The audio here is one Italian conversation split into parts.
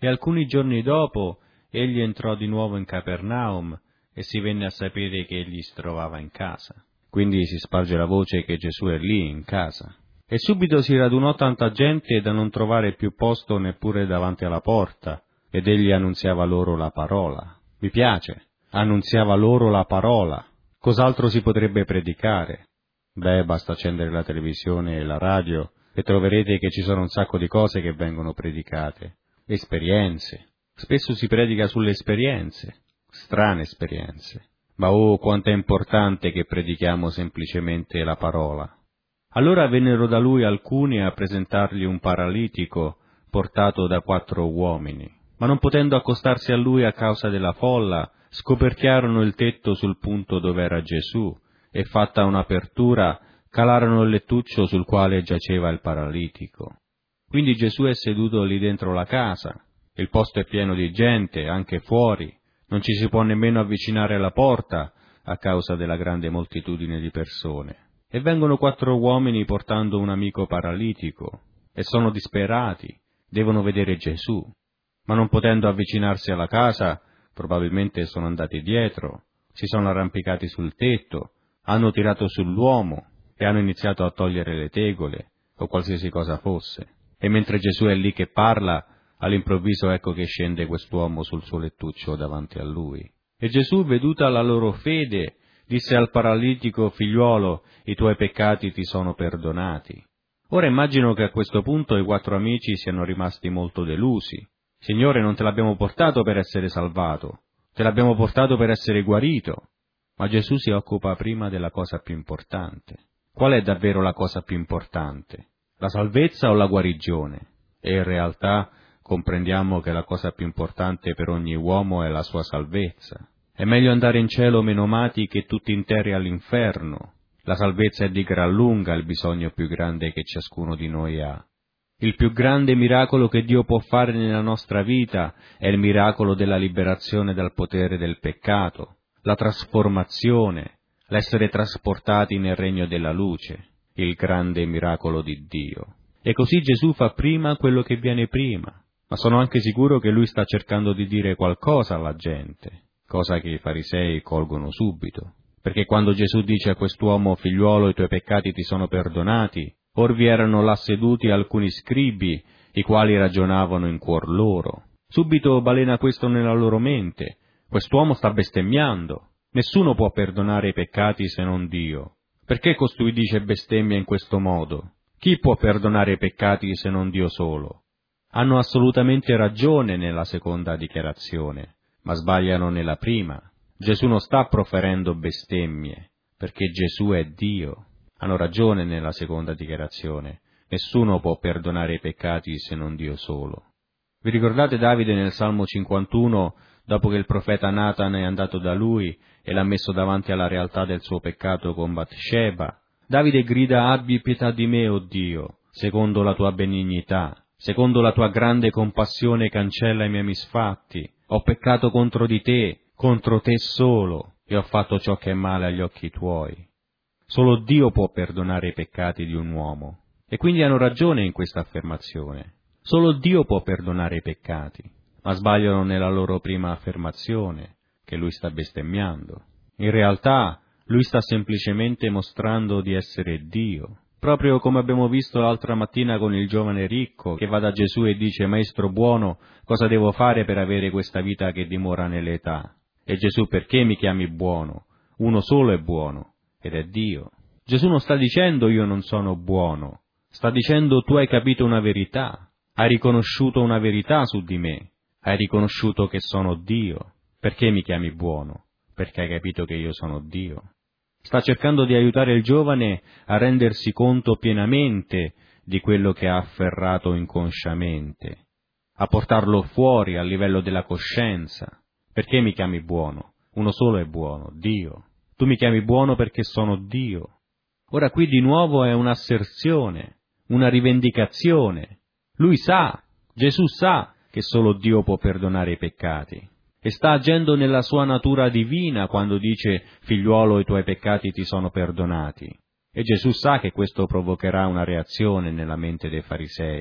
E alcuni giorni dopo egli entrò di nuovo in Capernaum e si venne a sapere che egli si trovava in casa. Quindi si sparge la voce che Gesù è lì, in casa. E subito si radunò tanta gente da non trovare più posto neppure davanti alla porta, ed egli annunziava loro la parola. Vi piace? Annunziava loro la parola. Cos'altro si potrebbe predicare? Basta accendere la televisione e la radio e troverete che ci sono un sacco di cose che vengono predicate. Esperienze. Spesso si predica sulle esperienze, strane esperienze. Ma quanto è importante che predichiamo semplicemente la parola. Allora vennero da lui alcuni a presentargli un paralitico portato da 4 uomini, ma non potendo accostarsi a lui a causa della folla, scoperchiarono il tetto sul punto dove era Gesù e fatta un'apertura calarono il lettuccio sul quale giaceva il paralitico. Quindi Gesù è seduto lì dentro la casa, il posto è pieno di gente, anche fuori, non ci si può nemmeno avvicinare alla porta a causa della grande moltitudine di persone. E vengono 4 uomini portando un amico paralitico, e sono disperati, devono vedere Gesù, ma non potendo avvicinarsi alla casa, probabilmente sono andati dietro, si sono arrampicati sul tetto, hanno tirato sull'uomo e hanno iniziato a togliere le tegole o qualsiasi cosa fosse. E mentre Gesù è lì che parla, all'improvviso ecco che scende quest'uomo sul suo lettuccio davanti a lui. E Gesù, veduta la loro fede, disse al paralitico: figliuolo, i tuoi peccati ti sono perdonati. Ora immagino che a questo punto i 4 amici siano rimasti molto delusi. Signore, non te l'abbiamo portato per essere salvato, te l'abbiamo portato per essere guarito. Ma Gesù si occupa prima della cosa più importante. Qual è davvero la cosa più importante? La salvezza o la guarigione? E in realtà comprendiamo che la cosa più importante per ogni uomo è la sua salvezza. È meglio andare in cielo menomati che tutti interi all'inferno. La salvezza è di gran lunga il bisogno più grande che ciascuno di noi ha. Il più grande miracolo che Dio può fare nella nostra vita è il miracolo della liberazione dal potere del peccato, la trasformazione, l'essere trasportati nel regno della luce, il grande miracolo di Dio. E così Gesù fa prima quello che viene prima, ma sono anche sicuro che Lui sta cercando di dire qualcosa alla gente, cosa che i farisei colgono subito. Perché quando Gesù dice a quest'uomo: figliuolo, i tuoi peccati ti sono perdonati, or vi erano là seduti alcuni scribi, i quali ragionavano in cuor loro. Subito balena questo nella loro mente: quest'uomo sta bestemmiando, nessuno può perdonare i peccati se non Dio. Perché costui dice bestemmia in questo modo? Chi può perdonare i peccati se non Dio solo? Hanno assolutamente ragione nella seconda dichiarazione, ma sbagliano nella prima. Gesù non sta proferendo bestemmie, perché Gesù è Dio. Hanno ragione nella seconda dichiarazione. Nessuno può perdonare i peccati se non Dio solo. Vi ricordate Davide nel Salmo 51, dopo che il profeta Natan è andato da lui e l'ha messo davanti alla realtà del suo peccato con Batsheba? Davide grida: abbi pietà di me, o Dio, secondo la tua benignità, secondo la tua grande compassione cancella i miei misfatti. Ho peccato contro di te, contro te solo, e ho fatto ciò che è male agli occhi tuoi. Solo Dio può perdonare i peccati di un uomo, e quindi hanno ragione in questa affermazione. Solo Dio può perdonare i peccati, ma sbagliano nella loro prima affermazione, che Lui sta bestemmiando. In realtà, Lui sta semplicemente mostrando di essere Dio, proprio come abbiamo visto l'altra mattina con il giovane ricco che va da Gesù e dice: Maestro buono, cosa devo fare per avere questa vita che dimora nell'età? E Gesù: perché mi chiami buono? Uno solo è buono, ed è Dio. Gesù non sta dicendo io non sono buono, sta dicendo tu hai capito una verità, hai riconosciuto una verità su di me, hai riconosciuto che sono Dio. Perché mi chiami buono? Perché hai capito che io sono Dio. Sta cercando di aiutare il giovane a rendersi conto pienamente di quello che ha afferrato inconsciamente, a portarlo fuori al livello della coscienza. Perché mi chiami buono? Uno solo è buono, Dio. Tu mi chiami buono perché sono Dio. Ora qui di nuovo è un'asserzione, una rivendicazione. Lui sa, Gesù sa che solo Dio può perdonare i peccati. E sta agendo nella sua natura divina quando dice: figliuolo, i tuoi peccati ti sono perdonati. E Gesù sa che questo provocherà una reazione nella mente dei farisei.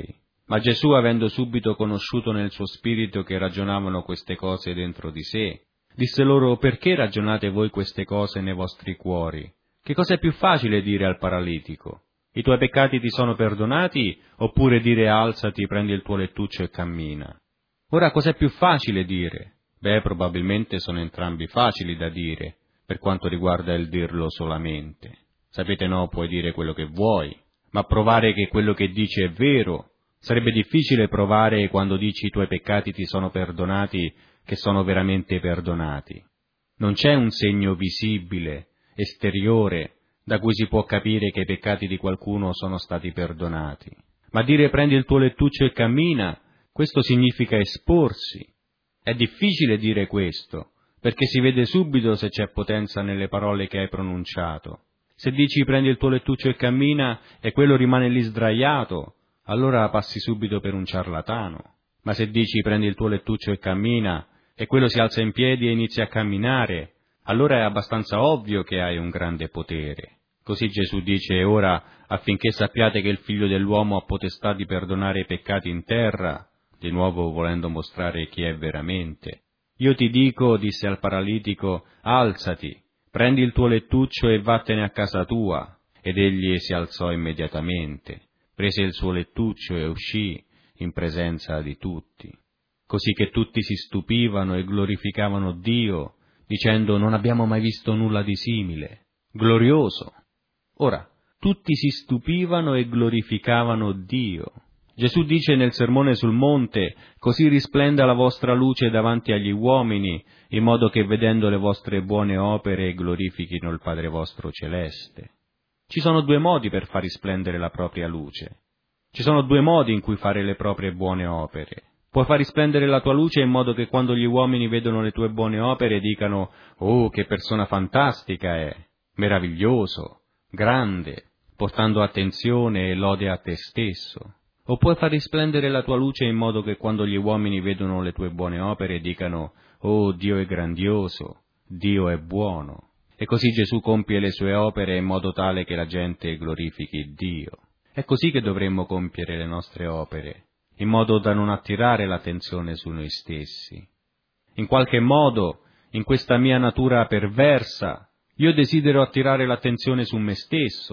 Ma Gesù, avendo subito conosciuto nel suo spirito che ragionavano queste cose dentro di sé, disse loro: perché ragionate voi queste cose nei vostri cuori? Che cosa è più facile dire al paralitico? I tuoi peccati ti sono perdonati, oppure dire: alzati, prendi il tuo lettuccio e cammina? Ora, cos'è più facile dire? Beh, probabilmente sono entrambi facili da dire, per quanto riguarda il dirlo solamente. Sapete, no, puoi dire quello che vuoi, ma provare che quello che dici è vero. Sarebbe difficile provare quando dici i tuoi peccati ti sono perdonati, che sono veramente perdonati. Non c'è un segno visibile, esteriore, da cui si può capire che i peccati di qualcuno sono stati perdonati. Ma dire prendi il tuo lettuccio e cammina, questo significa esporsi. È difficile dire questo, perché si vede subito se c'è potenza nelle parole che hai pronunciato. Se dici prendi il tuo lettuccio e cammina e quello rimane lì sdraiato, allora passi subito per un ciarlatano. Ma se dici prendi il tuo lettuccio e cammina e quello si alza in piedi e inizia a camminare, allora è abbastanza ovvio che hai un grande potere. Così Gesù dice: ora, affinché sappiate che il Figlio dell'uomo ha potestà di perdonare i peccati in terra, di nuovo volendo mostrare chi è veramente. Io ti dico, disse al paralitico, alzati, prendi il tuo lettuccio e vattene a casa tua. Ed egli si alzò immediatamente, prese il suo lettuccio e uscì in presenza di tutti. Così che tutti si stupivano e glorificavano Dio, dicendo: non abbiamo mai visto nulla di simile. Glorioso! Ora, tutti si stupivano e glorificavano Dio. Gesù dice nel Sermone sul Monte: così risplenda la vostra luce davanti agli uomini, in modo che vedendo le vostre buone opere glorifichino il Padre vostro celeste. Ci sono due modi per far risplendere la propria luce. Ci sono due modi in cui fare le proprie buone opere. Puoi far risplendere la tua luce in modo che quando gli uomini vedono le tue buone opere dicano: oh, che persona fantastica è, meraviglioso, grande, portando attenzione e lode a te stesso. O puoi far risplendere la tua luce in modo che quando gli uomini vedono le tue buone opere dicano: oh, Dio è grandioso, Dio è buono. E così Gesù compie le sue opere in modo tale che la gente glorifichi Dio. È così che dovremmo compiere le nostre opere, in modo da non attirare l'attenzione su noi stessi. In qualche modo, in questa mia natura perversa, io desidero attirare l'attenzione su me stesso.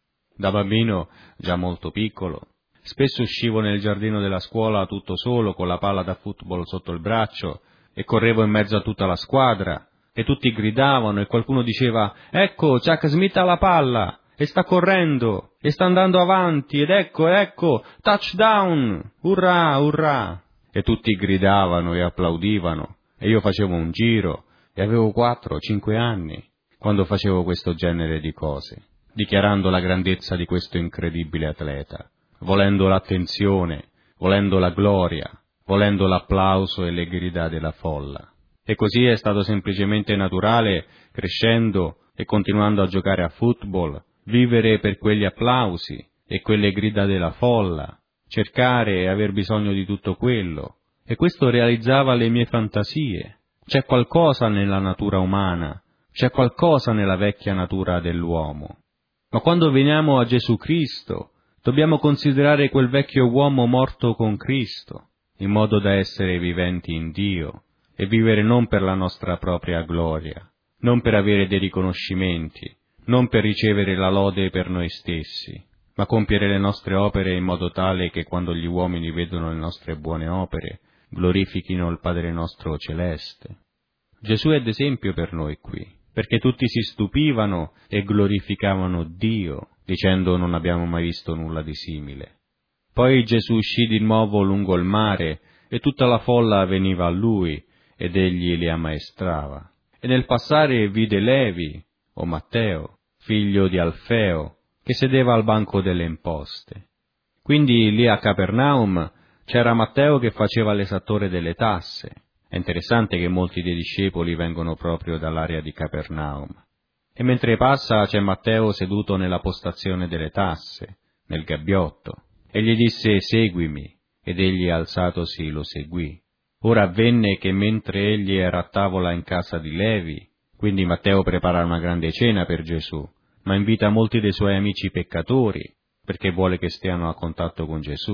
Da bambino, già molto piccolo, spesso uscivo nel giardino della scuola tutto solo con la palla da football sotto il braccio e correvo in mezzo a tutta la squadra e tutti gridavano e qualcuno diceva: ecco, Chuck Smith ha la palla e sta correndo e sta andando avanti ed ecco, touchdown, urrà, urrà. E tutti gridavano e applaudivano e io facevo un giro e avevo 4 o 5 anni quando facevo questo genere di cose, dichiarando la grandezza di questo incredibile atleta, volendo l'attenzione, volendo la gloria, volendo l'applauso e le grida della folla. E così è stato semplicemente naturale, crescendo e continuando a giocare a football, vivere per quegli applausi e quelle grida della folla, cercare e aver bisogno di tutto quello. E questo realizzava le mie fantasie. C'è qualcosa nella natura umana, c'è qualcosa nella vecchia natura dell'uomo. Ma quando veniamo a Gesù Cristo, dobbiamo considerare quel vecchio uomo morto con Cristo, in modo da essere viventi in Dio e vivere non per la nostra propria gloria, non per avere dei riconoscimenti, non per ricevere la lode per noi stessi, ma compiere le nostre opere in modo tale che quando gli uomini vedono le nostre buone opere, glorifichino il Padre nostro celeste. Gesù è d'esempio per noi qui, perché tutti si stupivano e glorificavano Dio, dicendo: non abbiamo mai visto nulla di simile. Poi Gesù uscì di nuovo lungo il mare e tutta la folla veniva a lui ed egli li ammaestrava. E nel passare vide Levi, o Matteo, figlio di Alfeo, che sedeva al banco delle imposte. Quindi lì a Capernaum c'era Matteo che faceva l'esattore delle tasse. È interessante che molti dei discepoli vengono proprio dall'area di Capernaum. E mentre passa c'è Matteo seduto nella postazione delle tasse, nel gabbiotto, e gli disse: seguimi, ed egli alzatosi lo seguì. Ora avvenne che mentre egli era a tavola in casa di Levi, quindi Matteo prepara una grande cena per Gesù, ma invita molti dei suoi amici peccatori, perché vuole che stiano a contatto con Gesù.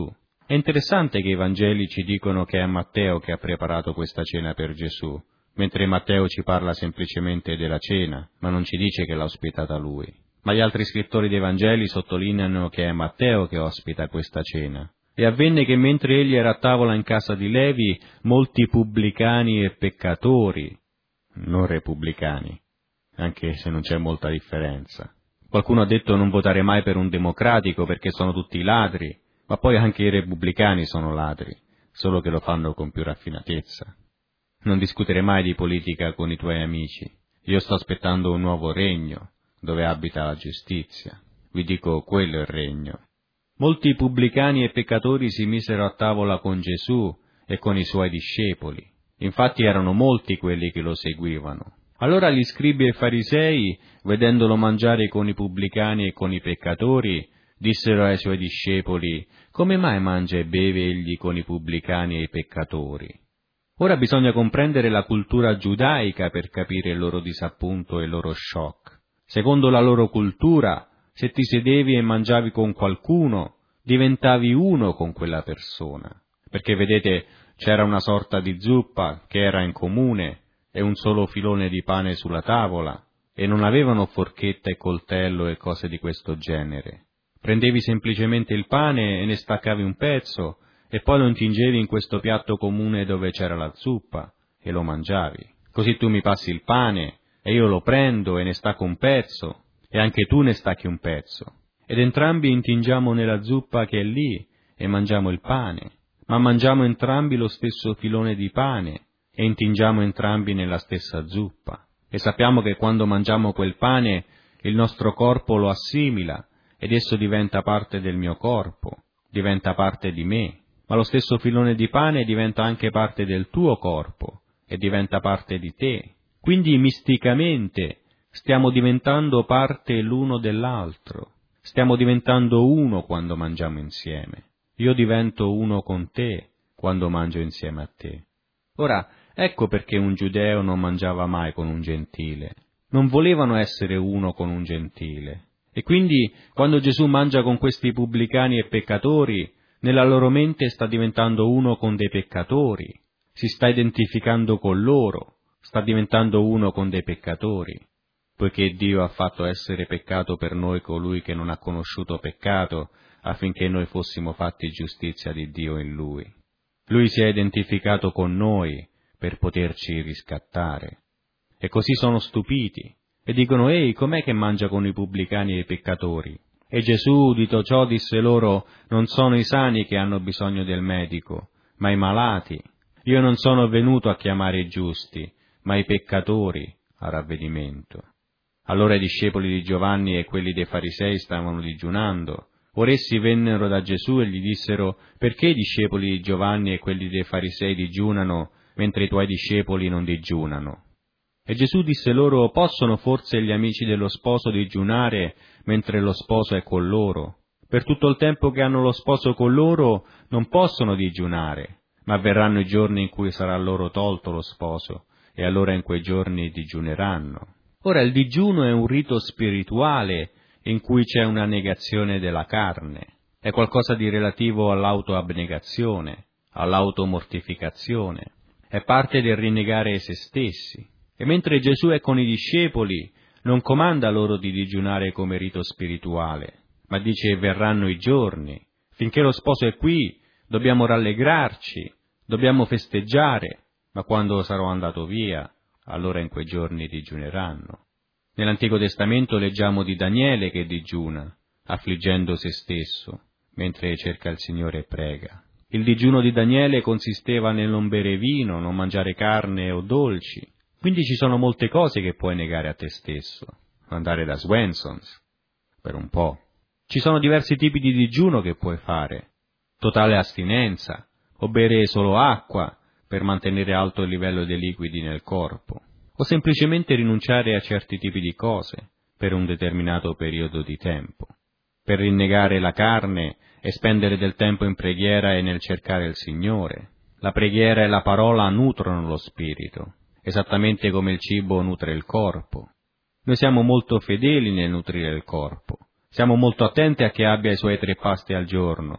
È interessante che i Vangeli ci dicono che è Matteo che ha preparato questa cena per Gesù, mentre Matteo ci parla semplicemente della cena, ma non ci dice che l'ha ospitata lui. Ma gli altri scrittori dei Vangeli sottolineano che è Matteo che ospita questa cena. E avvenne che mentre egli era a tavola in casa di Levi, molti pubblicani e peccatori, non repubblicani, anche se non c'è molta differenza. Qualcuno ha detto non votare mai per un democratico perché sono tutti ladri, ma poi anche i repubblicani sono ladri, solo che lo fanno con più raffinatezza. Non discutere mai di politica con i tuoi amici. Io sto aspettando un nuovo regno, dove abita la giustizia. Vi dico, quello è il regno. Molti pubblicani e peccatori si misero a tavola con Gesù e con i suoi discepoli. Infatti erano molti quelli che lo seguivano. Allora gli scribi e farisei, vedendolo mangiare con i pubblicani e con i peccatori, dissero ai suoi discepoli: come mai mangia e beve egli con i pubblicani e i peccatori? Ora bisogna comprendere la cultura giudaica per capire il loro disappunto e il loro shock. Secondo la loro cultura, se ti sedevi e mangiavi con qualcuno, diventavi uno con quella persona, perché vedete c'era una sorta di zuppa che era in comune e un solo filone di pane sulla tavola, e non avevano forchetta e coltello e cose di questo genere. Prendevi semplicemente il pane e ne staccavi un pezzo, e poi lo intingevi in questo piatto comune dove c'era la zuppa, e lo mangiavi. Così tu mi passi il pane, e io lo prendo e ne stacco un pezzo, e anche tu ne stacchi un pezzo, ed entrambi intingiamo nella zuppa che è lì, e mangiamo il pane, ma mangiamo entrambi lo stesso filone di pane, e intingiamo entrambi nella stessa zuppa, e sappiamo che quando mangiamo quel pane il nostro corpo lo assimila, ed esso diventa parte del mio corpo, diventa parte di me, ma lo stesso filone di pane diventa anche parte del tuo corpo, e diventa parte di te. Quindi misticamente stiamo diventando parte l'uno dell'altro, stiamo diventando uno quando mangiamo insieme. Io divento uno con te quando mangio insieme a te. Ora, ecco perché un giudeo non mangiava mai con un gentile. Non volevano essere uno con un gentile. E quindi, quando Gesù mangia con questi pubblicani e peccatori, nella loro mente sta diventando uno con dei peccatori, si sta identificando con loro, sta diventando uno con dei peccatori, poiché Dio ha fatto essere peccato per noi colui che non ha conosciuto peccato, affinché noi fossimo fatti giustizia di Dio in Lui. Lui si è identificato con noi per poterci riscattare. E così sono stupiti, e dicono: ehi, com'è che mangia con i pubblicani e i peccatori? E Gesù, udito ciò, disse loro: non sono i sani che hanno bisogno del medico, ma i malati. Io non sono venuto a chiamare i giusti, ma i peccatori a ravvedimento. Allora i discepoli di Giovanni e quelli dei farisei stavano digiunando. Ora essi vennero da Gesù e gli dissero: perché i discepoli di Giovanni e quelli dei farisei digiunano, mentre i tuoi discepoli non digiunano? E Gesù disse loro: possono forse gli amici dello sposo digiunare mentre lo sposo è con loro? Per tutto il tempo che hanno lo sposo con loro non possono digiunare, ma verranno i giorni in cui sarà loro tolto lo sposo, e allora in quei giorni digiuneranno. Ora il digiuno è un rito spirituale in cui c'è una negazione della carne, è qualcosa di relativo all'autoabnegazione, all'automortificazione, è parte del rinnegare se stessi. E mentre Gesù è con i discepoli, non comanda loro di digiunare come rito spirituale, ma dice: verranno i giorni, finché lo sposo è qui, dobbiamo rallegrarci, dobbiamo festeggiare, ma quando sarò andato via, allora in quei giorni digiuneranno. Nell'Antico Testamento leggiamo di Daniele che digiuna, affliggendo se stesso, mentre cerca il Signore e prega. Il digiuno di Daniele consisteva nel non bere vino, non mangiare carne o dolci. Quindi ci sono molte cose che puoi negare a te stesso. Andare da Swenson's, per un po'. Ci sono diversi tipi di digiuno che puoi fare. Totale astinenza, o bere solo acqua per mantenere alto il livello dei liquidi nel corpo, o semplicemente rinunciare a certi tipi di cose per un determinato periodo di tempo. Per rinnegare la carne e spendere del tempo in preghiera e nel cercare il Signore. La preghiera e la parola nutrono lo spirito, esattamente come il cibo nutre il corpo. Noi siamo molto fedeli nel nutrire il corpo, siamo molto attenti a che abbia i suoi 3 pasti al giorno,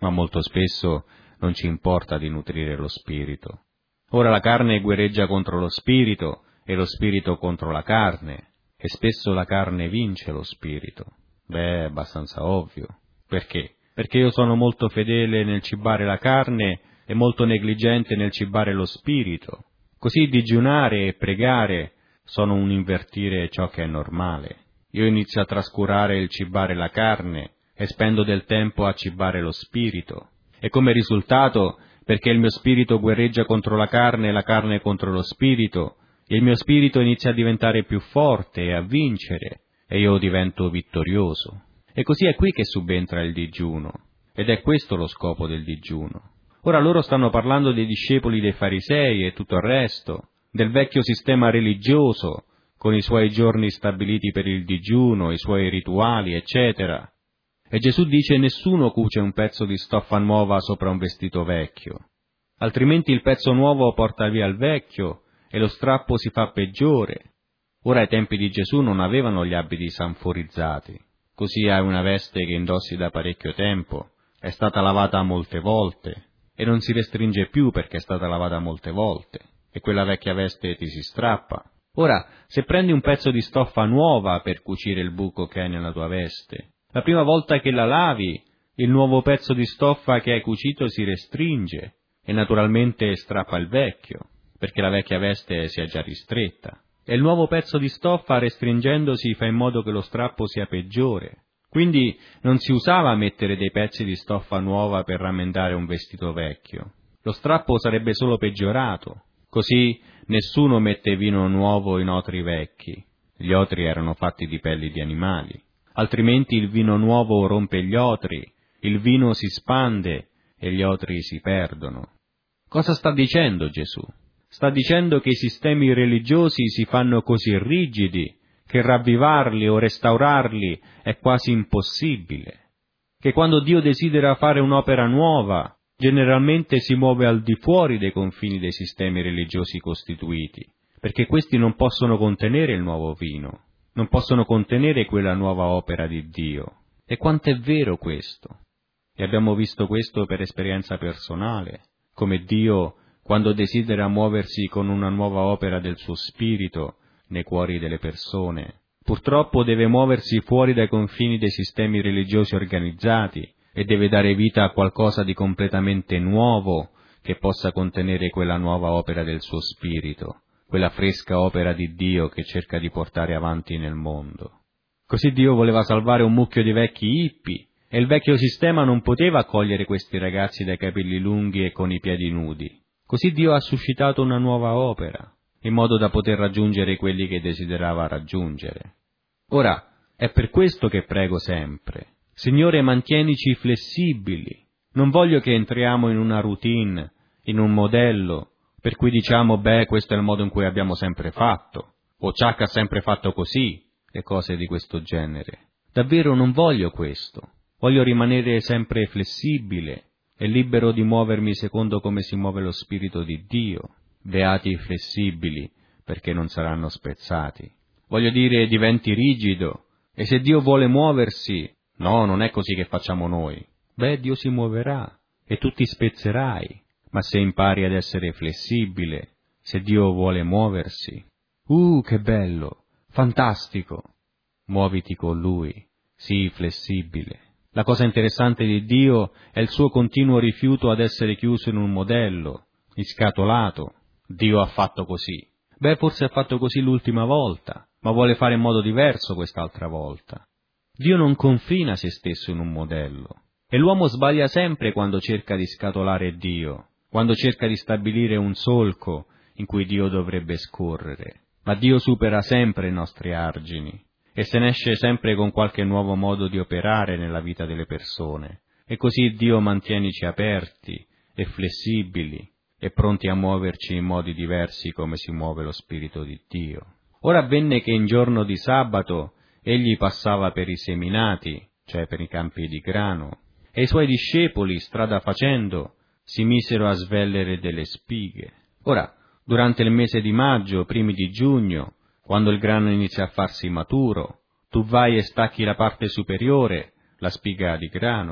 ma molto spesso non ci importa di nutrire lo spirito. Ora la carne guerreggia contro lo spirito e lo spirito contro la carne, e spesso la carne vince lo spirito. È abbastanza ovvio. Perché? Perché io sono molto fedele nel cibare la carne e molto negligente nel cibare lo spirito. Così digiunare e pregare sono un invertire ciò che è normale. Io inizio a trascurare il cibare la carne e spendo del tempo a cibare lo spirito. E come risultato, perché il mio spirito guerreggia contro la carne e la carne contro lo spirito, il mio spirito inizia a diventare più forte e a vincere, e io divento vittorioso. E così è qui che subentra il digiuno, ed è questo lo scopo del digiuno. Ora loro stanno parlando dei discepoli dei farisei e tutto il resto, del vecchio sistema religioso, con i suoi giorni stabiliti per il digiuno, i suoi rituali, eccetera. E Gesù dice: nessuno cuce un pezzo di stoffa nuova sopra un vestito vecchio, altrimenti il pezzo nuovo porta via il vecchio e lo strappo si fa peggiore. Ora ai tempi di Gesù non avevano gli abiti sanforizzati, così hai una veste che indossi da parecchio tempo, è stata lavata molte volte e non si restringe più perché è stata lavata molte volte, e quella vecchia veste ti si strappa. Ora, se prendi un pezzo di stoffa nuova per cucire il buco che hai nella tua veste, la prima volta che la lavi, il nuovo pezzo di stoffa che hai cucito si restringe e naturalmente strappa il vecchio, perché la vecchia veste si è già ristretta. E il nuovo pezzo di stoffa, restringendosi, fa in modo che lo strappo sia peggiore. Quindi non si usava mettere dei pezzi di stoffa nuova per rammendare un vestito vecchio. Lo strappo sarebbe solo peggiorato. Così nessuno mette vino nuovo in otri vecchi. Gli otri erano fatti di pelli di animali. Altrimenti il vino nuovo rompe gli otri, il vino si spande e gli otri si perdono. Cosa sta dicendo Gesù? Sta dicendo che i sistemi religiosi si fanno così rigidi che ravvivarli o restaurarli è quasi impossibile, che quando Dio desidera fare un'opera nuova, generalmente si muove al di fuori dei confini dei sistemi religiosi costituiti, perché questi non possono contenere il nuovo vino, non possono contenere quella nuova opera di Dio. E quanto è vero questo? E abbiamo visto questo per esperienza personale, come Dio, quando desidera muoversi con una nuova opera del suo Spirito nei cuori delle persone, purtroppo deve muoversi fuori dai confini dei sistemi religiosi organizzati e deve dare vita a qualcosa di completamente nuovo che possa contenere quella nuova opera del suo Spirito, quella fresca opera di Dio che cerca di portare avanti nel mondo. Così Dio voleva salvare un mucchio di vecchi hippie, e il vecchio sistema non poteva accogliere questi ragazzi dai capelli lunghi e con i piedi nudi. Così Dio ha suscitato una nuova opera, in modo da poter raggiungere quelli che desiderava raggiungere. Ora, è per questo che prego sempre: Signore, mantienici flessibili. Non voglio che entriamo in una routine, in un modello, per cui diciamo, questo è il modo in cui abbiamo sempre fatto, o Chuck ha sempre fatto così, e cose di questo genere. Davvero non voglio questo. Voglio rimanere sempre flessibile e libero di muovermi secondo come si muove lo Spirito di Dio. Beati i flessibili, perché non saranno spezzati. Voglio dire, diventi rigido, e se Dio vuole muoversi, no, non è così che facciamo noi. Dio si muoverà, e tu ti spezzerai, ma se impari ad essere flessibile, se Dio vuole muoversi, che bello, fantastico, muoviti con Lui, sii flessibile. La cosa interessante di Dio è il suo continuo rifiuto ad essere chiuso in un modello, iscatolato. Dio ha fatto così. Forse ha fatto così l'ultima volta, ma vuole fare in modo diverso quest'altra volta. Dio non confina se stesso in un modello. E l'uomo sbaglia sempre quando cerca di scatolare Dio, quando cerca di stabilire un solco in cui Dio dovrebbe scorrere. Ma Dio supera sempre i nostri argini e se ne esce sempre con qualche nuovo modo di operare nella vita delle persone. E così Dio mantienici aperti e flessibili e pronti a muoverci in modi diversi come si muove lo Spirito di Dio. Ora avvenne che in giorno di sabato egli passava per i seminati, cioè per i campi di grano, e i suoi discepoli, strada facendo, si misero a svellere delle spighe. Ora, durante il mese di maggio, primi di giugno, quando il grano inizia a farsi maturo, tu vai e stacchi la parte superiore, la spiga di grano,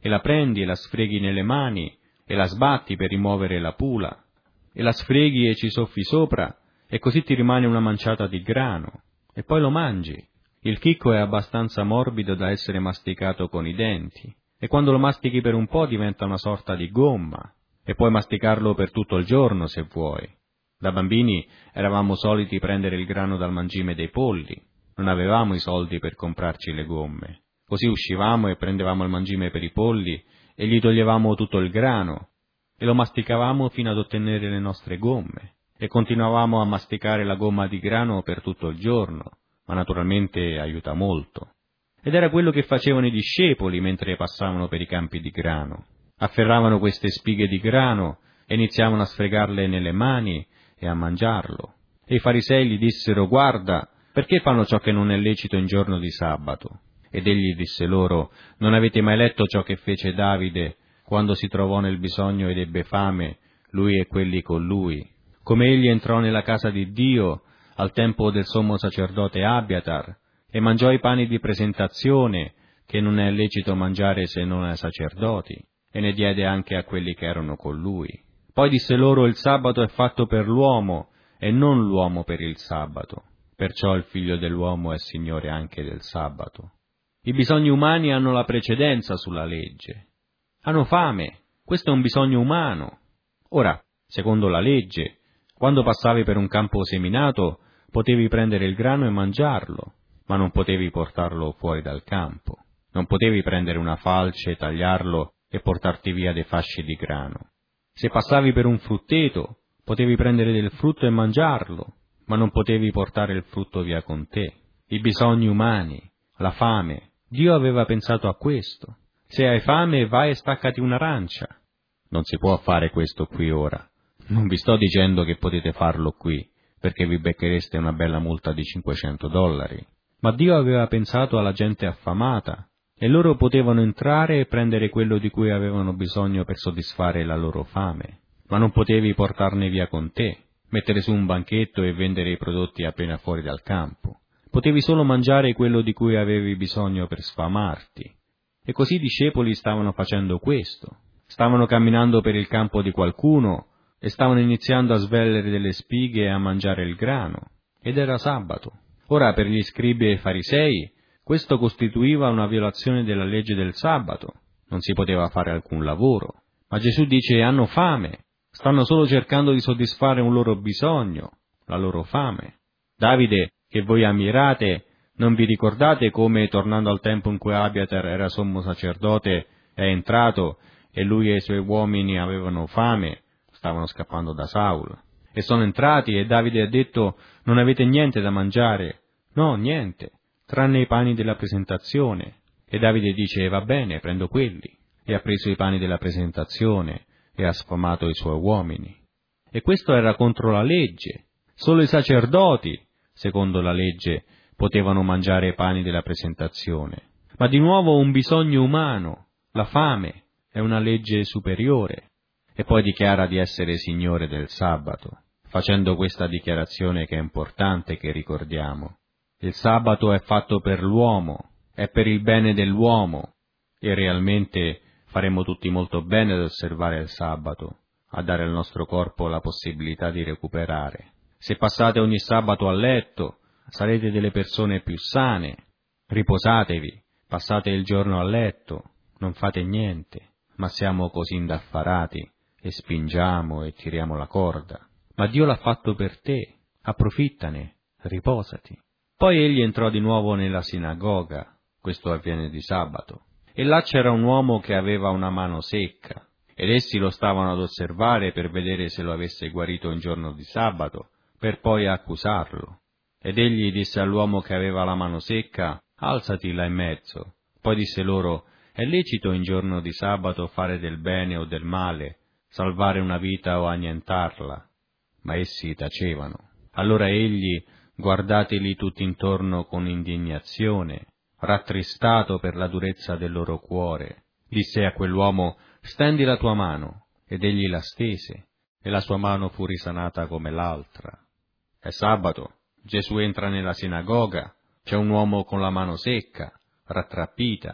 e la prendi e la sfreghi nelle mani, e la sbatti per rimuovere la pula, e la sfreghi e ci soffi sopra, e così ti rimane una manciata di grano, e poi lo mangi. Il chicco è abbastanza morbido da essere masticato con i denti, e quando lo mastichi per un po' diventa una sorta di gomma, e puoi masticarlo per tutto il giorno se vuoi. Da bambini eravamo soliti prendere il grano dal mangime dei polli, non avevamo i soldi per comprarci le gomme. Così uscivamo e prendevamo il mangime per i polli e gli toglievamo tutto il grano e lo masticavamo fino ad ottenere le nostre gomme e continuavamo a masticare la gomma di grano per tutto il giorno, ma naturalmente aiuta molto. Ed era quello che facevano i discepoli mentre passavano per i campi di grano. Afferravano queste spighe di grano e iniziavano a sfregarle nelle mani e a mangiarlo. E i farisei gli dissero: «Guarda, perché fanno ciò che non è lecito in giorno di sabato?» Ed egli disse loro: «Non avete mai letto ciò che fece Davide quando si trovò nel bisogno ed ebbe fame, lui e quelli con lui? Come egli entrò nella casa di Dio al tempo del sommo sacerdote Abiatar e mangiò i pani di presentazione che non è lecito mangiare se non ai sacerdoti, e ne diede anche a quelli che erano con lui. Poi disse loro: il sabato è fatto per l'uomo e non l'uomo per il sabato, perciò il figlio dell'uomo è signore anche del sabato». I bisogni umani hanno la precedenza sulla legge. Hanno fame, questo è un bisogno umano. Ora, secondo la legge, quando passavi per un campo seminato, potevi prendere il grano e mangiarlo, ma non potevi portarlo fuori dal campo. Non potevi prendere una falce, tagliarlo e portarti via dei fasci di grano. Se passavi per un frutteto, potevi prendere del frutto e mangiarlo, ma non potevi portare il frutto via con te. I bisogni umani, la fame, Dio aveva pensato a questo. Se hai fame, vai e staccati un'arancia. Non si può fare questo qui ora. Non vi sto dicendo che potete farlo qui, perché vi becchereste una bella multa di $500. Ma Dio aveva pensato alla gente affamata, e loro potevano entrare e prendere quello di cui avevano bisogno per soddisfare la loro fame. Ma non potevi portarne via con te, mettere su un banchetto e vendere i prodotti appena fuori dal campo. Potevi solo mangiare quello di cui avevi bisogno per sfamarti. E così i discepoli stavano facendo questo. Stavano camminando per il campo di qualcuno e stavano iniziando a svellere delle spighe e a mangiare il grano. Ed era sabato. Ora, per gli scribi e i farisei, questo costituiva una violazione della legge del sabato. Non si poteva fare alcun lavoro. Ma Gesù dice: hanno fame. Stanno solo cercando di soddisfare un loro bisogno, la loro fame. Davide, che voi ammirate, non vi ricordate come, tornando al tempo in cui Abiatar era sommo sacerdote, è entrato e lui e i suoi uomini avevano fame, stavano scappando da Saul, e sono entrati e Davide ha detto: non avete niente da mangiare? No, niente, tranne i pani della presentazione. E Davide dice: va bene, prendo quelli. E ha preso i pani della presentazione e ha sfamato i suoi uomini. E questo era contro la legge. Solo i sacerdoti, secondo la legge, potevano mangiare i pani della presentazione. Ma di nuovo un bisogno umano, la fame, è una legge superiore. E poi dichiara di essere Signore del sabato, facendo questa dichiarazione che è importante che ricordiamo. Il sabato è fatto per l'uomo, è per il bene dell'uomo, e realmente faremo tutti molto bene ad osservare il sabato, a dare al nostro corpo la possibilità di recuperare. Se passate ogni sabato a letto, sarete delle persone più sane. Riposatevi, passate il giorno a letto, non fate niente, ma siamo così indaffarati e spingiamo e tiriamo la corda. Ma Dio l'ha fatto per te, approfittane, riposati. Poi egli entrò di nuovo nella sinagoga, questo avviene di sabato, e là c'era un uomo che aveva una mano secca, ed essi lo stavano ad osservare per vedere se lo avesse guarito in giorno di sabato, per poi accusarlo. Ed egli disse all'uomo che aveva la mano secca: alzati là in mezzo. Poi disse loro: è lecito in giorno di sabato fare del bene o del male, salvare una vita o annientarla? Ma essi tacevano. Allora egli, guardateli tutti intorno con indignazione, rattristato per la durezza del loro cuore, disse a quell'uomo: stendi la tua mano. Ed egli la stese, e la sua mano fu risanata come l'altra. È sabato, Gesù entra nella sinagoga, c'è un uomo con la mano secca, rattrappita,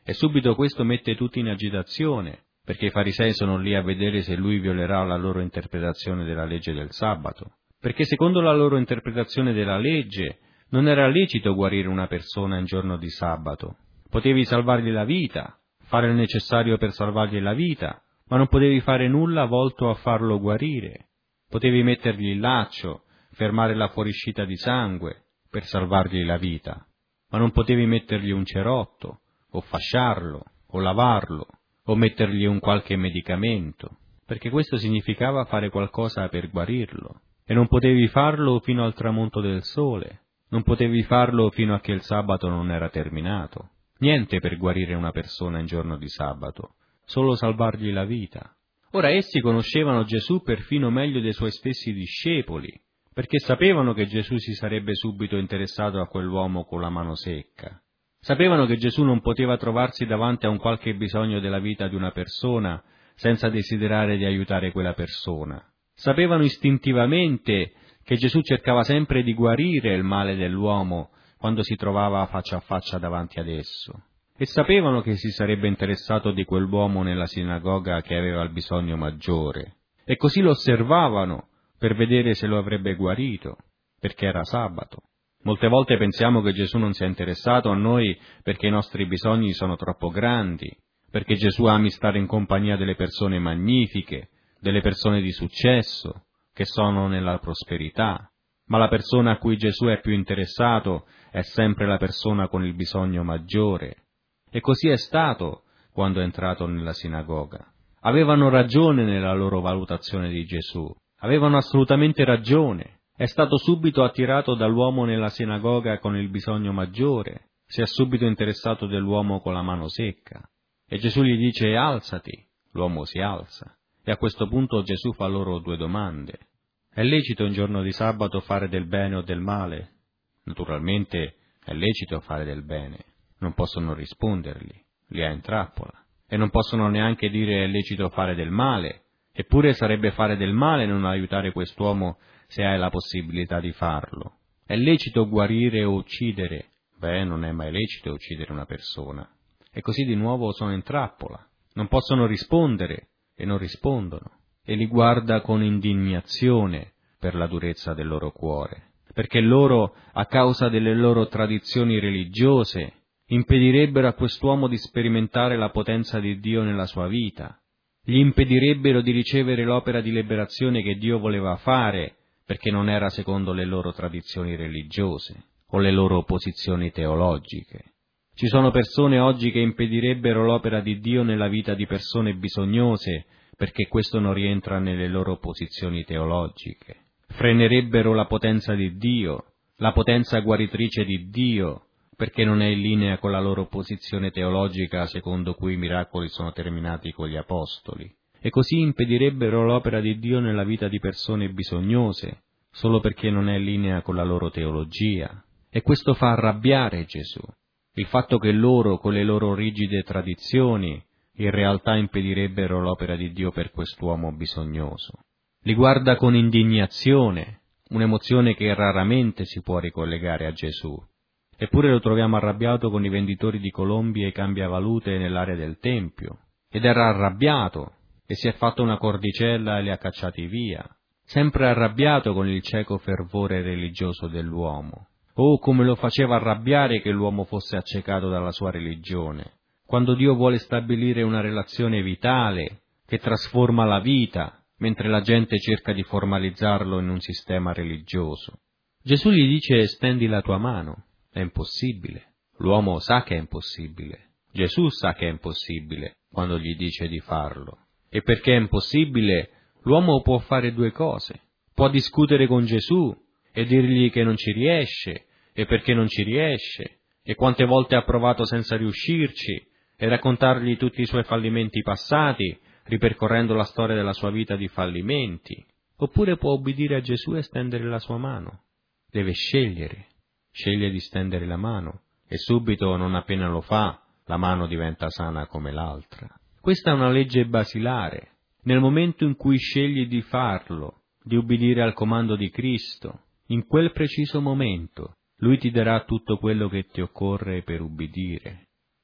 E subito questo mette tutti in agitazione, perché i farisei sono lì a vedere se lui violerà la loro interpretazione della legge del sabato. Perché secondo la loro interpretazione della legge non era lecito guarire una persona in giorno di sabato. Potevi salvargli la vita, fare il necessario per salvargli la vita, ma non potevi fare nulla volto a farlo guarire. Potevi mettergli il laccio, fermare la fuoriuscita di sangue per salvargli la vita, ma non potevi mettergli un cerotto, o fasciarlo, o lavarlo, o mettergli un qualche medicamento, perché questo significava fare qualcosa per guarirlo. E non potevi farlo fino al tramonto del sole, non potevi farlo fino a che il sabato non era terminato. Niente per guarire una persona in giorno di sabato, solo salvargli la vita. Ora essi conoscevano Gesù perfino meglio dei suoi stessi discepoli, perché sapevano che Gesù si sarebbe subito interessato a quell'uomo con la mano secca. Sapevano che Gesù non poteva trovarsi davanti a un qualche bisogno della vita di una persona senza desiderare di aiutare quella persona. Sapevano istintivamente che Gesù cercava sempre di guarire il male dell'uomo quando si trovava faccia a faccia davanti ad esso. E sapevano che si sarebbe interessato di quell'uomo nella sinagoga che aveva il bisogno maggiore. E così lo osservavano per vedere se lo avrebbe guarito, perché era sabato. Molte volte pensiamo che Gesù non sia interessato a noi perché i nostri bisogni sono troppo grandi, perché Gesù ami stare in compagnia delle persone magnifiche, delle persone di successo, che sono nella prosperità. Ma la persona a cui Gesù è più interessato è sempre la persona con il bisogno maggiore. E così è stato quando è entrato nella sinagoga. Avevano ragione nella loro valutazione di Gesù, avevano assolutamente ragione. È stato subito attirato dall'uomo nella sinagoga con il bisogno maggiore, si è subito interessato dell'uomo con la mano secca. E Gesù gli dice: alzati, l'uomo si alza. E a questo punto Gesù fa loro due domande. È lecito un giorno di sabato fare del bene o del male? Naturalmente è lecito fare del bene. Non possono rispondergli, li ha in trappola. E non possono neanche dire è lecito fare del male. Eppure sarebbe fare del male non aiutare quest'uomo se hai la possibilità di farlo. È lecito guarire o uccidere? Beh, non è mai lecito uccidere una persona. E così di nuovo sono in trappola. Non possono rispondere e non rispondono. E li guarda con indignazione per la durezza del loro cuore, perché loro, a causa delle loro tradizioni religiose, impedirebbero a quest'uomo di sperimentare la potenza di Dio nella sua vita, gli impedirebbero di ricevere l'opera di liberazione che Dio voleva fare, perché non era secondo le loro tradizioni religiose o le loro posizioni teologiche. Ci sono persone oggi che impedirebbero l'opera di Dio nella vita di persone bisognose, perché questo non rientra nelle loro posizioni teologiche. Frenerebbero la potenza di Dio, la potenza guaritrice di Dio, perché non è in linea con la loro posizione teologica secondo cui i miracoli sono terminati con gli apostoli. E così impedirebbero l'opera di Dio nella vita di persone bisognose, solo perché non è in linea con la loro teologia. E questo fa arrabbiare Gesù, il fatto che loro, con le loro rigide tradizioni, in realtà impedirebbero l'opera di Dio per quest'uomo bisognoso. Li guarda con indignazione, un'emozione che raramente si può ricollegare a Gesù. Eppure lo troviamo arrabbiato con i venditori di colombi e cambiavalute nell'area del Tempio. Ed era arrabbiato, e si è fatto una cordicella e li ha cacciati via. Sempre arrabbiato con il cieco fervore religioso dell'uomo. Oh, come lo faceva arrabbiare che l'uomo fosse accecato dalla sua religione. Quando Dio vuole stabilire una relazione vitale, che trasforma la vita, mentre la gente cerca di formalizzarlo in un sistema religioso. Gesù gli dice: stendi la tua mano. È impossibile. L'uomo sa che è impossibile. Gesù sa che è impossibile quando gli dice di farlo. E perché è impossibile, l'uomo può fare due cose. Può discutere con Gesù e dirgli che non ci riesce, e perché non ci riesce, e quante volte ha provato senza riuscirci, e raccontargli tutti i suoi fallimenti passati, ripercorrendo la storia della sua vita di fallimenti. Oppure può obbedire a Gesù e stendere la sua mano. Deve scegliere. Sceglie di stendere la mano, e subito, non appena lo fa, la mano diventa sana come l'altra. Questa è una legge basilare. Nel momento in cui scegli di farlo, di ubbidire al comando di Cristo, in quel preciso momento, Lui ti darà tutto quello che ti occorre per ubbidire.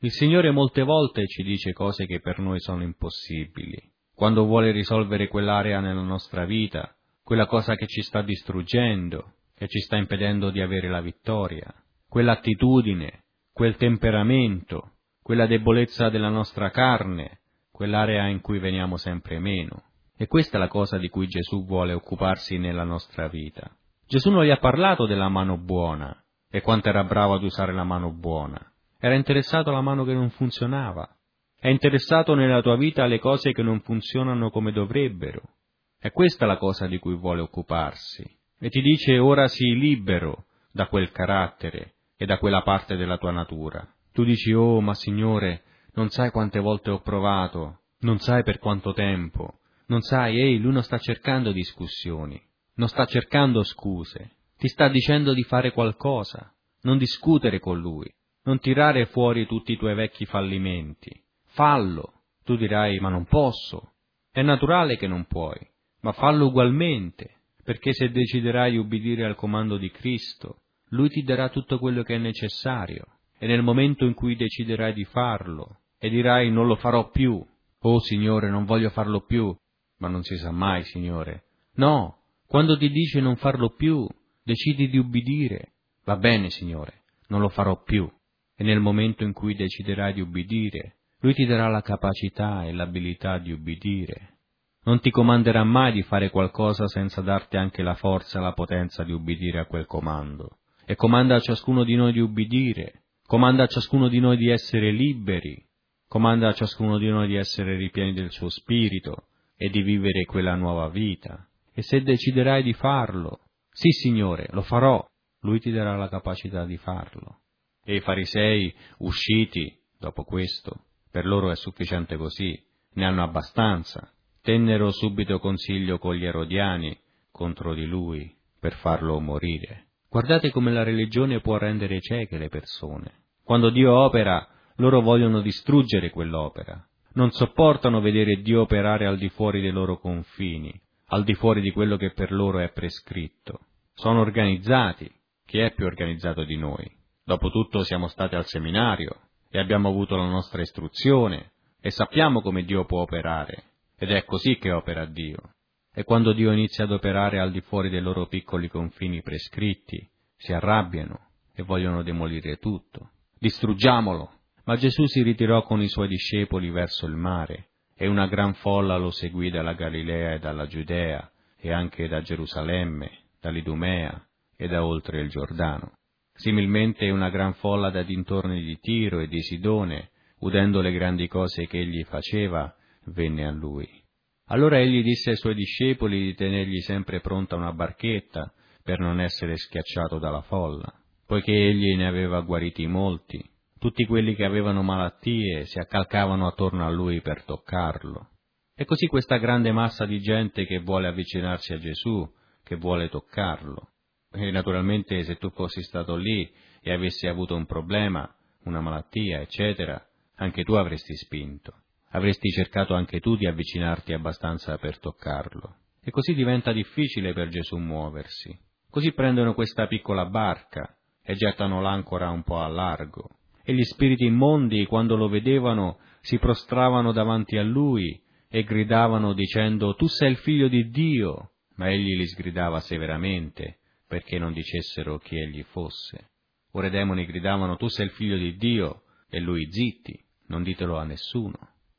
Il Signore molte volte ci dice cose che per noi sono impossibili. Quando vuole risolvere quell'area nella nostra vita, quella cosa che ci sta distruggendo, che ci sta impedendo di avere la vittoria, quell'attitudine, quel temperamento, quella debolezza della nostra carne, quell'area in cui veniamo sempre meno. E questa è la cosa di cui Gesù vuole occuparsi nella nostra vita. Gesù non gli ha parlato della mano buona e quanto era bravo ad usare la mano buona. Era interessato alla mano che non funzionava. È interessato nella tua vita alle cose che non funzionano come dovrebbero. È questa la cosa di cui vuole occuparsi. E ti dice: ora sii libero da quel carattere e da quella parte della tua natura. Tu dici: oh, ma Signore, non sai quante volte ho provato, non sai per quanto tempo, non sai, lui non sta cercando discussioni, non sta cercando scuse, ti sta dicendo di fare qualcosa, non discutere con lui, non tirare fuori tutti i tuoi vecchi fallimenti. Fallo. Tu dirai: ma non posso. È naturale che non puoi, ma fallo ugualmente, perché se deciderai di ubbidire al comando di Cristo, Lui ti darà tutto quello che è necessario, e nel momento in cui deciderai di farlo, e dirai: non lo farò più, oh Signore, non voglio farlo più, ma non si sa mai, Signore. No, quando ti dice non farlo più, decidi di ubbidire. Va bene, Signore, non lo farò più. E nel momento in cui deciderai di ubbidire, Lui ti darà la capacità e l'abilità di ubbidire. Non ti comanderà mai di fare qualcosa senza darti anche la forza e la potenza di ubbidire a quel comando. E comanda a ciascuno di noi di ubbidire, comanda a ciascuno di noi di essere liberi, comanda a ciascuno di noi di essere ripieni del suo spirito e di vivere quella nuova vita. E se deciderai di farlo, sì Signore, lo farò, Lui ti darà la capacità di farlo. E i farisei, usciti dopo questo, per loro è sufficiente così, ne hanno abbastanza, tennero subito consiglio con gli erodiani contro di lui per farlo morire. Guardate come la religione può rendere cieche le persone. Quando Dio opera, loro vogliono distruggere quell'opera. Non sopportano vedere Dio operare al di fuori dei loro confini, al di fuori di quello che per loro è prescritto. Sono organizzati. Chi è più organizzato di noi? Dopotutto siamo stati al seminario e abbiamo avuto la nostra istruzione e sappiamo come Dio può operare. Ed è così che opera Dio. E quando Dio inizia ad operare al di fuori dei loro piccoli confini prescritti, si arrabbiano e vogliono demolire tutto. Distruggiamolo! Ma Gesù si ritirò con i suoi discepoli verso il mare, e una gran folla lo seguì dalla Galilea e dalla Giudea, e anche da Gerusalemme, dall'Idumea e da oltre il Giordano. Similmente una gran folla da dintorni di Tiro e di Sidone, udendo le grandi cose che egli faceva, venne a lui. Allora egli disse ai suoi discepoli di tenergli sempre pronta una barchetta per non essere schiacciato dalla folla, poiché egli ne aveva guariti molti. Tutti quelli che avevano malattie si accalcavano attorno a lui per toccarlo. E così questa grande massa di gente che vuole avvicinarsi a Gesù, che vuole toccarlo. E naturalmente se tu fossi stato lì e avessi avuto un problema, una malattia, eccetera, anche tu avresti spinto. Avresti cercato anche tu di avvicinarti abbastanza per toccarlo. E così diventa difficile per Gesù muoversi. Così prendono questa piccola barca e gettano l'ancora un po' a largo. E gli spiriti immondi, quando lo vedevano, si prostravano davanti a lui e gridavano dicendo: «Tu sei il figlio di Dio!» Ma egli li sgridava severamente, perché non dicessero chi egli fosse. Ora i demoni gridavano: «Tu sei il figlio di Dio!» E lui: «Zitti, non ditelo a nessuno».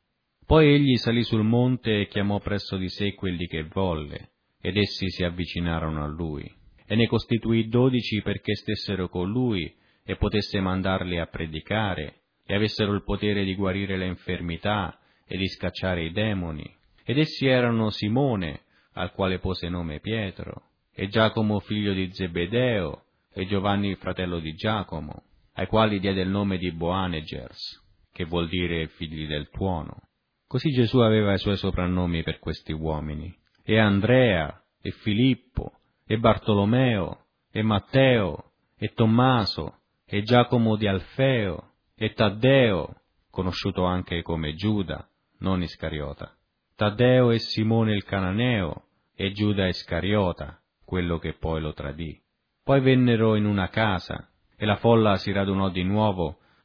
Poi egli salì sul monte e chiamò presso di sé quelli che volle, ed essi si avvicinarono a lui. E ne costituì 12 perché stessero con lui e potesse mandarli a predicare, e avessero il potere di guarire le infermità e di scacciare i demoni. Ed essi erano Simone, al quale pose nome Pietro, e Giacomo figlio di Zebedeo, e Giovanni fratello di Giacomo, ai quali diede il nome di Boanerges, che vuol dire figli del tuono. Così Gesù aveva i suoi soprannomi per questi uomini, e Andrea, e Filippo, e Bartolomeo, e Matteo, e Tommaso, e Giacomo di Alfeo, e Taddeo, conosciuto anche come Giuda, non Iscariota, Taddeo e Simone il Cananeo, e Giuda Iscariota, quello che poi lo tradì. Poi vennero in una casa, e la folla si radunò di nuovo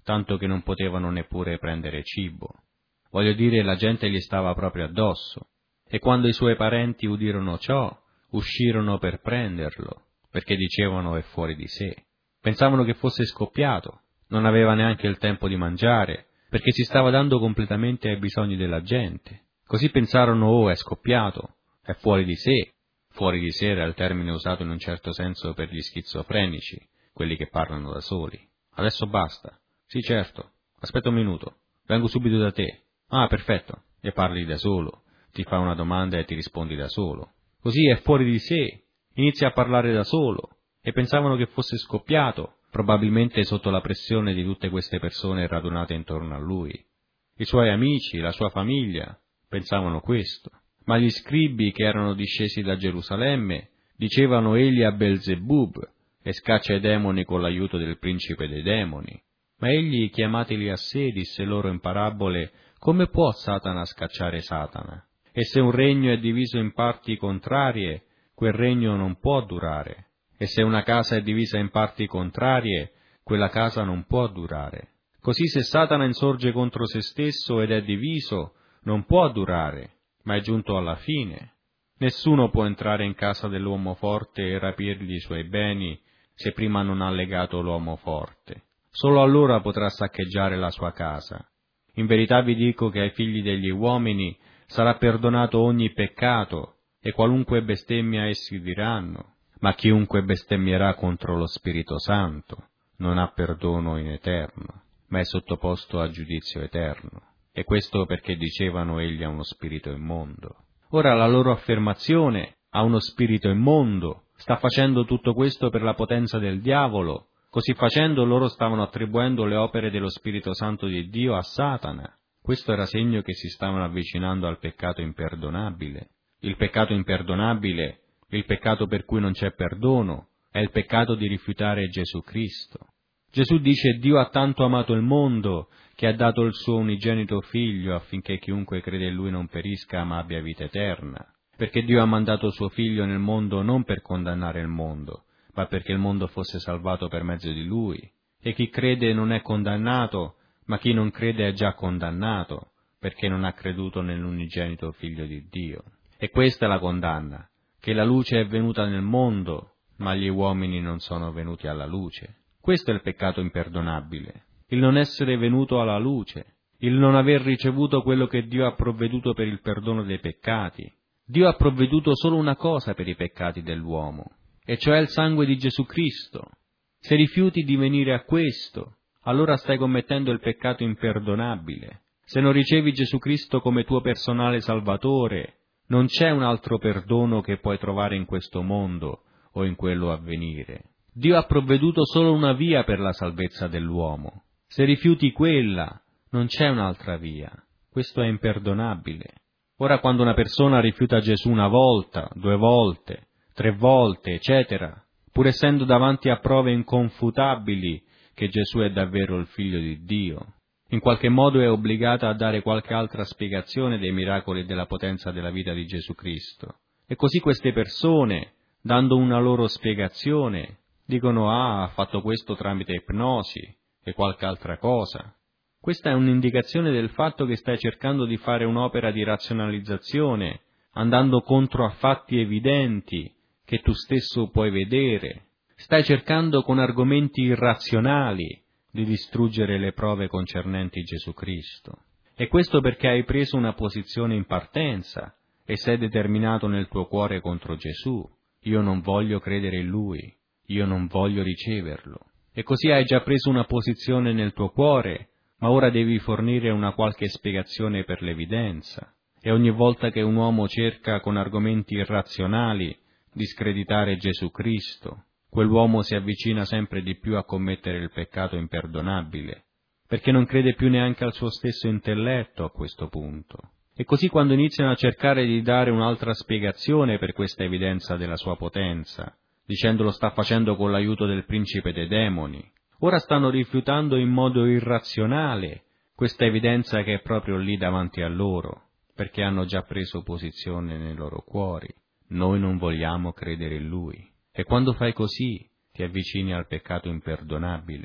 tanto che non potevano neppure prendere cibo. Voglio dire, la gente gli stava proprio addosso, e quando i suoi parenti udirono ciò, uscirono per prenderlo, perché dicevano è fuori di sé. Pensavano che fosse scoppiato, non aveva neanche il tempo di mangiare, perché si stava dando completamente ai bisogni della gente. Così pensarono, oh, è scoppiato, è fuori di sé. Fuori di sé era il termine usato in un certo senso per gli schizofrenici, quelli che parlano da soli. Adesso basta. Sì, certo. Aspetta un minuto. Vengo subito da te. Ah, perfetto. E parli da solo. Ti fa una domanda e ti rispondi da solo. Così è fuori di sé. Inizia a parlare da solo. E pensavano che fosse scoppiato, probabilmente sotto la pressione di tutte queste persone radunate intorno a lui. I suoi amici, la sua famiglia, pensavano questo. Ma gli scribi che erano discesi da Gerusalemme dicevano egli a Belzebub e scaccia i demoni con l'aiuto del principe dei demoni. Ma egli, chiamateli a sé, disse loro in parabole, come può Satana scacciare Satana? E se un regno è diviso in parti contrarie, quel regno non può durare. E se una casa è divisa in parti contrarie, quella casa non può durare. Così se Satana insorge contro se stesso ed è diviso, non può durare, ma è giunto alla fine. Nessuno può entrare in casa dell'uomo forte e rapirgli i suoi beni se prima non ha legato l'uomo forte. Solo allora potrà saccheggiare la sua casa. In verità vi dico che ai figli degli uomini sarà perdonato ogni peccato e qualunque bestemmia essi diranno, ma chiunque bestemmierà contro lo Spirito Santo non ha perdono in eterno, ma è sottoposto a giudizio eterno. E questo perché dicevano egli ha uno spirito immondo. Ora la loro affermazione, ha uno spirito immondo, sta facendo tutto questo per la potenza del diavolo. Così facendo loro stavano attribuendo le opere dello Spirito Santo di Dio a Satana. Questo era segno che si stavano avvicinando al peccato imperdonabile. Il peccato imperdonabile, il peccato per cui non c'è perdono, è il peccato di rifiutare Gesù Cristo. Gesù dice: Dio ha tanto amato il mondo che ha dato il suo unigenito figlio affinché chiunque crede in lui non perisca ma abbia vita eterna. Perché Dio ha mandato suo figlio nel mondo non per condannare il mondo, ma perché il mondo fosse salvato per mezzo di lui. E chi crede non è condannato, ma chi non crede è già condannato, perché non ha creduto nell'unigenito figlio di Dio. E questa è la condanna, che la luce è venuta nel mondo, ma gli uomini non sono venuti alla luce. Questo è il peccato imperdonabile, il non essere venuto alla luce, il non aver ricevuto quello che Dio ha provveduto per il perdono dei peccati. Dio ha provveduto solo una cosa per i peccati dell'uomo, e cioè il sangue di Gesù Cristo. Se rifiuti di venire a questo, allora stai commettendo il peccato imperdonabile. Se non ricevi Gesù Cristo come tuo personale Salvatore, non c'è un altro perdono che puoi trovare in questo mondo o in quello a venire. Dio ha provveduto solo una via per la salvezza dell'uomo. Se rifiuti quella, non c'è un'altra via. Questo è imperdonabile. Ora, quando una persona rifiuta Gesù una volta, 2 volte, 3 volte, eccetera, pur essendo davanti a prove inconfutabili che Gesù è davvero il Figlio di Dio, in qualche modo è obbligata a dare qualche altra spiegazione dei miracoli e della potenza della vita di Gesù Cristo. E così queste persone, dando una loro spiegazione, dicono: ha fatto questo tramite ipnosi e qualche altra cosa. Questa è un'indicazione del fatto che stai cercando di fare un'opera di razionalizzazione, andando contro a fatti evidenti che tu stesso puoi vedere. Stai cercando con argomenti irrazionali di distruggere le prove concernenti Gesù Cristo. E questo perché hai preso una posizione in partenza e sei determinato nel tuo cuore contro Gesù. Io non voglio credere in Lui, io non voglio riceverlo. E così hai già preso una posizione nel tuo cuore, ma ora devi fornire una qualche spiegazione per l'evidenza. E ogni volta che un uomo cerca con argomenti irrazionali di screditare Gesù Cristo, quell'uomo si avvicina sempre di più a commettere il peccato imperdonabile, perché non crede più neanche al suo stesso intelletto a questo punto. E così quando iniziano a cercare di dare un'altra spiegazione per questa evidenza della sua potenza, dicendo lo sta facendo con l'aiuto del principe dei demoni, ora stanno rifiutando in modo irrazionale questa evidenza che è proprio lì davanti a loro, perché hanno già preso posizione nei loro cuori. Noi non vogliamo credere in Lui. E quando fai così ti avvicini al peccato imperdonabile.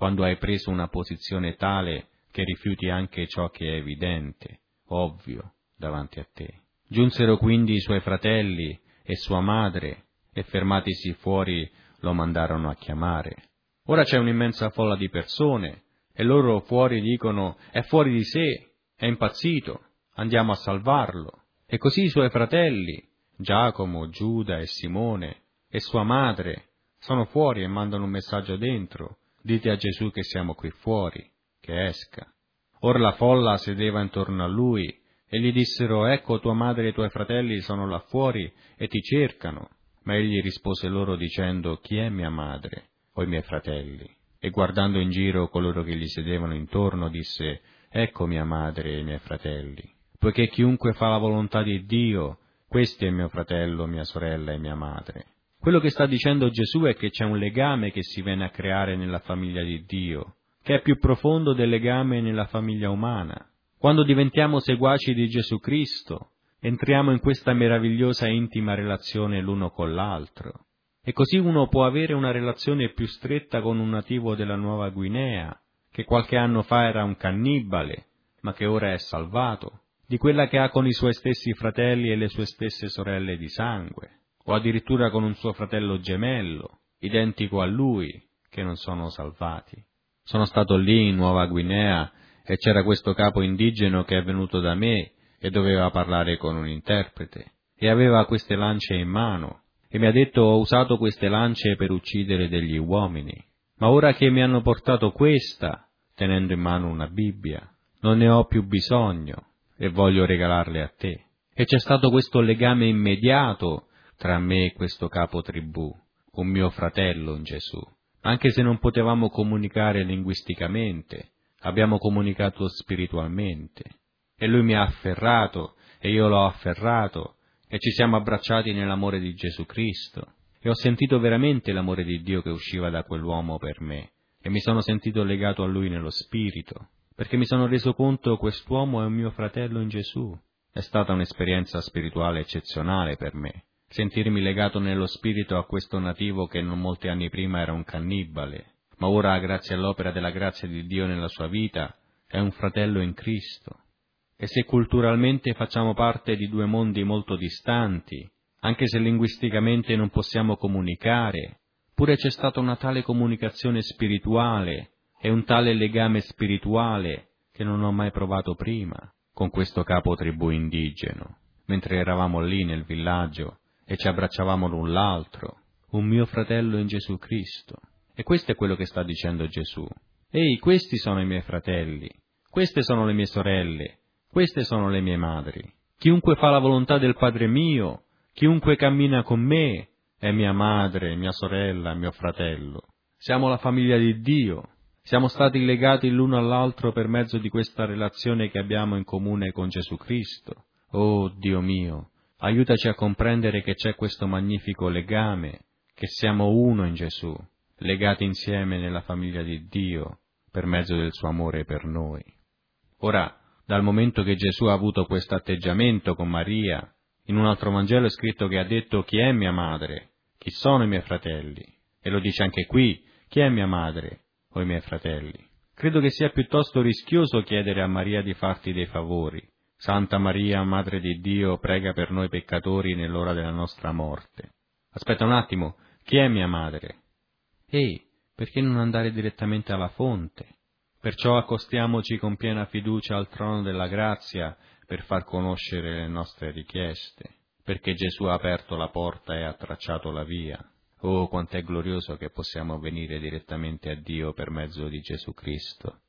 quando hai preso una posizione tale che rifiuti anche ciò che è evidente, ovvio, davanti a te. Giunsero quindi i suoi fratelli e sua madre, e fermatisi fuori lo mandarono a chiamare. Ora c'è un'immensa folla di persone, e loro fuori dicono: è fuori di sé, è impazzito, andiamo a salvarlo. E così i suoi fratelli, Giacomo, Giuda e Simone, e sua madre, sono fuori e mandano un messaggio dentro: dite a Gesù che siamo qui fuori, che esca. Ora la folla sedeva intorno a lui, e gli dissero: ecco, tua madre e i tuoi fratelli sono là fuori e ti cercano. Ma egli rispose loro dicendo: chi è mia madre o i miei fratelli? E guardando in giro coloro che gli sedevano intorno, disse: ecco mia madre e i miei fratelli. Poiché chiunque fa la volontà di Dio, questi è mio fratello, mia sorella e mia madre. Quello che sta dicendo Gesù è che c'è un legame che si viene a creare nella famiglia di Dio, che è più profondo del legame nella famiglia umana. Quando diventiamo seguaci di Gesù Cristo, entriamo in questa meravigliosa e intima relazione l'uno con l'altro. E così uno può avere una relazione più stretta con un nativo della Nuova Guinea, che qualche anno fa era un cannibale, ma che ora è salvato, di quella che ha con i suoi stessi fratelli e le sue stesse sorelle di sangue, o addirittura con un suo fratello gemello, identico a lui, che non sono salvati. Sono stato lì in Nuova Guinea e c'era questo capo indigeno che è venuto da me e doveva parlare con un interprete, e aveva queste lance in mano, e mi ha detto: ho usato queste lance per uccidere degli uomini, ma ora che mi hanno portato questa, tenendo in mano una Bibbia, non ne ho più bisogno e voglio regalarle a te. E c'è stato questo legame immediato tra me e questo capo tribù, un mio fratello in Gesù. Anche se non potevamo comunicare linguisticamente, abbiamo comunicato spiritualmente. E lui mi ha afferrato, e io l'ho afferrato, e ci siamo abbracciati nell'amore di Gesù Cristo. E ho sentito veramente l'amore di Dio che usciva da quell'uomo per me, e mi sono sentito legato a lui nello spirito, perché mi sono reso conto che quest'uomo è un mio fratello in Gesù. È stata un'esperienza spirituale eccezionale per me, sentirmi legato nello spirito a questo nativo che non molti anni prima era un cannibale, ma ora, grazie all'opera della grazia di Dio nella sua vita, è un fratello in Cristo. E se culturalmente facciamo parte di due mondi molto distanti, anche se linguisticamente non possiamo comunicare, pure c'è stata una tale comunicazione spirituale e un tale legame spirituale che non ho mai provato prima con questo capo tribù indigeno, mentre eravamo lì nel villaggio e ci abbracciavamo l'un l'altro, un mio fratello in Gesù Cristo. E questo è quello che sta dicendo Gesù. Ehi, questi sono i miei fratelli, queste sono le mie sorelle, queste sono le mie madri. Chiunque fa la volontà del Padre mio, chiunque cammina con me, è mia madre, mia sorella, mio fratello. Siamo la famiglia di Dio. Siamo stati legati l'uno all'altro per mezzo di questa relazione che abbiamo in comune con Gesù Cristo. Oh Dio mio, aiutaci a comprendere che c'è questo magnifico legame, che siamo uno in Gesù, legati insieme nella famiglia di Dio per mezzo del suo amore per noi. Ora, dal momento che Gesù ha avuto questo atteggiamento con Maria, in un altro Vangelo è scritto che ha detto: chi è mia madre? Chi sono i miei fratelli? E lo dice anche qui: chi è mia madre o i miei fratelli? Credo che sia piuttosto rischioso chiedere a Maria di farti dei favori. Santa Maria, Madre di Dio, prega per noi peccatori nell'ora della nostra morte. Aspetta un attimo, chi è mia madre? Ehi, perché non andare direttamente alla fonte? Perciò accostiamoci con piena fiducia al trono della grazia per far conoscere le nostre richieste, perché Gesù ha aperto la porta e ha tracciato la via. Oh, quanto è glorioso che possiamo venire direttamente a Dio per mezzo di Gesù Cristo.